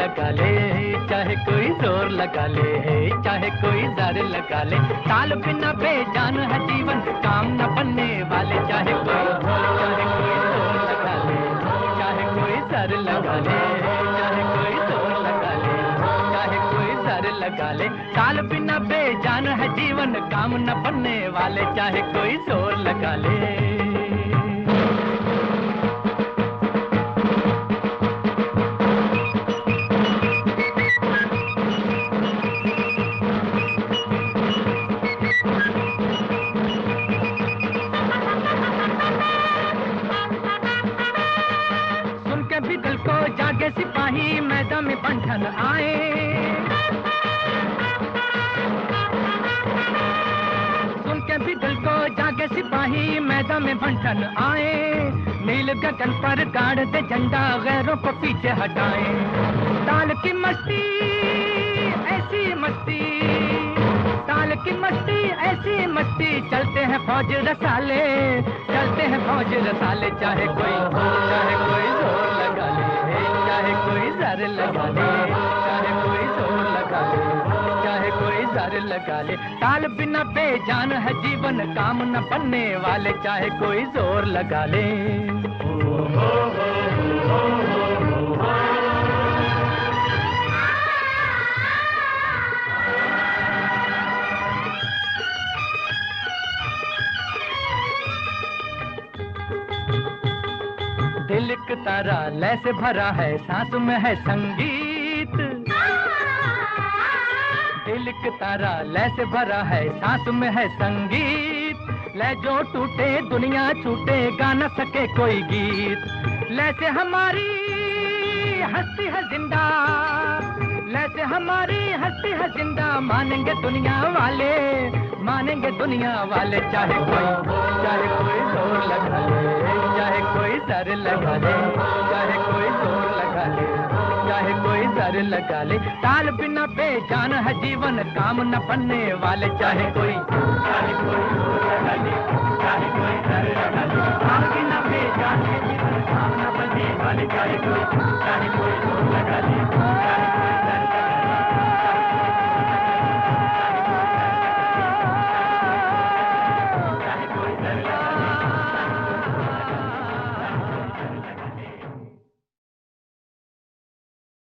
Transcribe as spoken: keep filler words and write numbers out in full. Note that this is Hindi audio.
लगा ले, चाहे कोई जोर लगा ले, चाहे कोई ज़र लगा ले, ताल बिना बेजान है जीवन, काम न बनने वाले, चाहे कोई चाहे कोई जोर लगा ले, चाहे कोई ज़र लगा ले, चाहे कोई जोर लगा ले, चाहे कोई ज़र लगा ले, ताल बिना बेजान है जीवन, काम न बनने वाले, चाहे कोई जोर लगा ले। भी दिल को जागे सिपाही मैदान में बंधन आए, सुन के भी दिल को जागे सिपाही मैदान में बंधन आए, नील गगन पर गाड़ दे झंडा गैरों को पीछे हटाए, ताल की मस्ती ऐसी मस्ती, ताल की मस्ती ऐसी मस्ती, चलते हैं फौज रसाले, चलते हैं फौज रसाले, चाहे कोई चाहे कोई जोर लगा ले, चाहे कोई ज़र लगा ले, चाहे कोई जोर लगा ले, चाहे कोई ज़र लगा ले, ताल बिना बेजान है जीवन, काम न बनने वाले, चाहे कोई जोर लगा ले। दिल एक तारा लय से भरा है, सांस में है संगीत, दिल एक तारा लय से भरा है, सांस में है संगीत, लय जो टूटे दुनिया छूटे, गा न सके कोई गीत, लय से हमारी हस्ती है जिंदा, लय से हमारी हस्ती है जिंदा, मानेंगे दुनिया वाले, मानेंगे दुनिया वाले, चाहे कोई चाहे कोई जोर लगा ले, चाहे कोई ज़र लगा ले, चाहे कोई जोर लगा ले, चाहे कोई ज़र लगा ले, ताल बिना बेजान है जीवन, काम न बनने वाले, चाहे कोई चाहे कोई जोर लगा ले, चाहे कोई ज़र लगा ले, ताल बिना बेजान है जीवन, काम न बनने वाले, चाहे कोई चाहे कोई जोर लगा ले, चाहे कोई